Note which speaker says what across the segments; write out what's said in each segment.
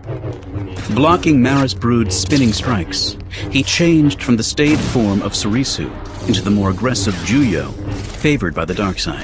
Speaker 1: Blocking Maris Brood's spinning strikes, he changed from the staid form of Surisu into the more aggressive Juyo, favored by the dark side.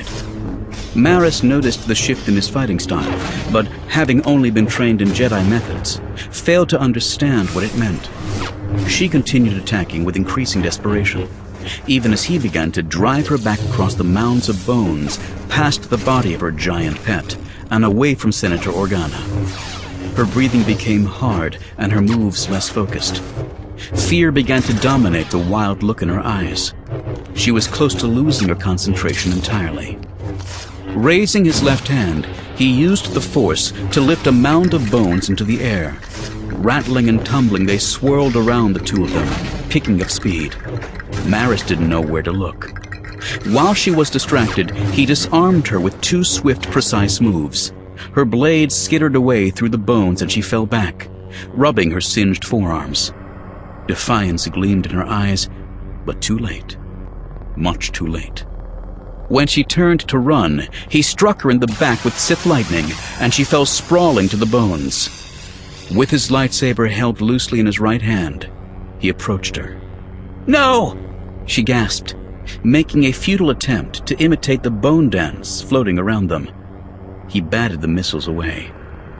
Speaker 1: Maris noticed the shift in his fighting style, but having only been trained in Jedi methods, failed to understand what it meant. She continued attacking with increasing desperation, even as he began to drive her back across the mounds of bones, past the body of her giant pet, and away from Senator Organa. Her breathing became hard and her moves less focused. Fear began to dominate the wild look in her eyes. She was close to losing her concentration entirely. Raising his left hand, he used the force to lift a mound of bones into the air. Rattling and tumbling, they swirled around the two of them, picking up speed. Maris didn't know where to look. While she was distracted, he disarmed her with two swift, precise moves. Her blade skittered away through the bones and she fell back, rubbing her singed forearms. Defiance gleamed in her eyes, but too late. Much too late. When she turned to run, he struck her in the back with Sith lightning, and she fell sprawling to the bones. With his lightsaber held loosely in his right hand, he approached her. "No!" she gasped, making a futile attempt to imitate the bone dance floating around them. He batted the missiles away.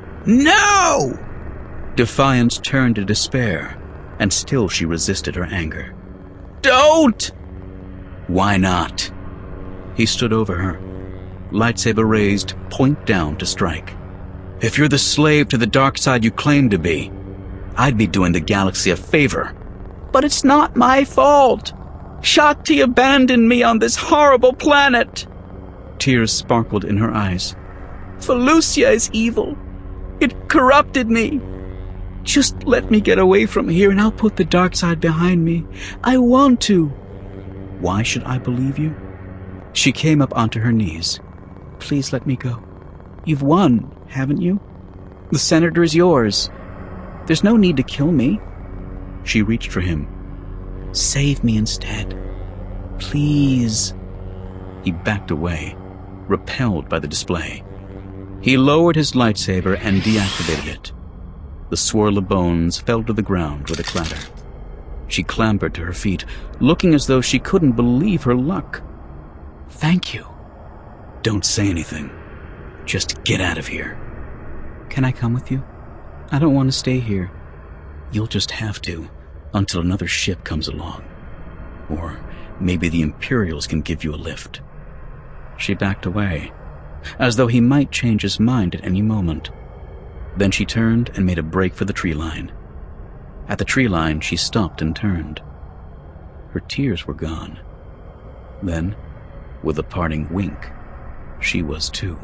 Speaker 1: "No!" Defiance turned to despair, and still she resisted her anger. "Don't!" "Why not?" He stood over her, lightsaber raised, point down to strike. "If you're the slave to the dark side you claim to be, I'd be doing the galaxy a favor." "But it's not my fault. Shakti abandoned me on this horrible planet." Tears sparkled in her eyes. "Felucia is evil. It corrupted me. Just let me get away from here and I'll put the dark side behind me. I want to." "Why should I believe you?" She came up onto her knees. "Please let me go. You've won, haven't you? The senator is yours. There's no need to kill me." She reached for him. "Save me instead. Please." He backed away, repelled by the display. He lowered his lightsaber and deactivated it. The swirl of bones fell to the ground with a clatter. She clambered to her feet, looking as though she couldn't believe her luck. "Thank you." "Don't say anything. Just get out of here." "Can I come with you? I don't want to stay here." "You'll just have to, until another ship comes along. Or maybe the Imperials can give you a lift." She backed away, as though he might change his mind at any moment. Then she turned and made a break for the tree line. At the tree line, she stopped and turned. Her tears were gone. Then, with a parting wink, she was too.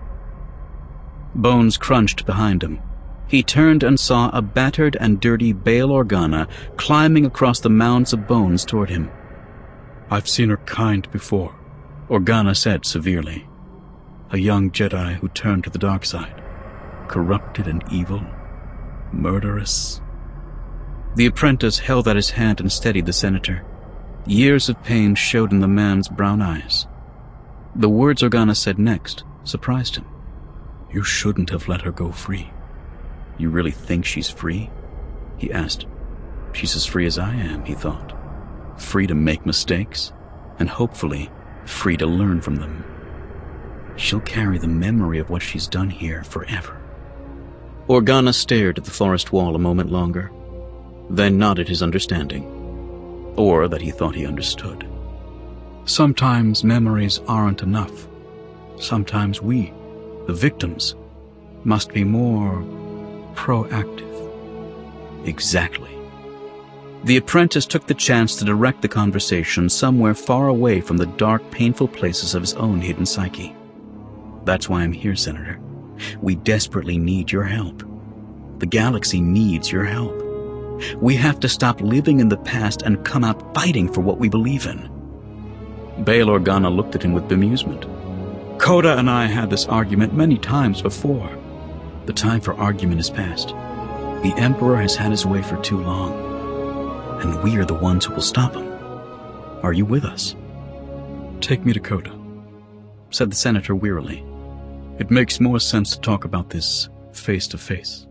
Speaker 1: Bones crunched behind him. He turned and saw a battered and dirty Bail Organa climbing across the mounds of bones toward him. "I've seen her kind before," Organa said severely. "A young Jedi who turned to the dark side. Corrupted and evil. Murderous." The apprentice held out his hand and steadied the senator. Years of pain showed in the man's brown eyes. The words Organa said next surprised him. "You shouldn't have let her go free." "You really think she's free?" he asked. "She's as free as I am," he thought. Free to make mistakes, and hopefully free to learn from them. She'll carry the memory of what she's done here forever. Organa stared at the forest wall a moment longer, then nodded his understanding, or that he thought he understood. "Sometimes memories aren't enough. Sometimes we, the victims, must be more proactive." Exactly. The apprentice took the chance to direct the conversation somewhere far away from the dark, painful places of his own hidden psyche. "That's why I'm here, Senator. We desperately need your help. The galaxy needs your help. We have to stop living in the past and come out fighting for what we believe in." Bail Organa looked at him with bemusement. "Coda and I had this argument many times before. The time for argument is past. The Emperor has had his way for too long, and we are the ones who will stop him. Are you with us?" "Take me to Coda," said the senator wearily. "It makes more sense to talk about this face to face."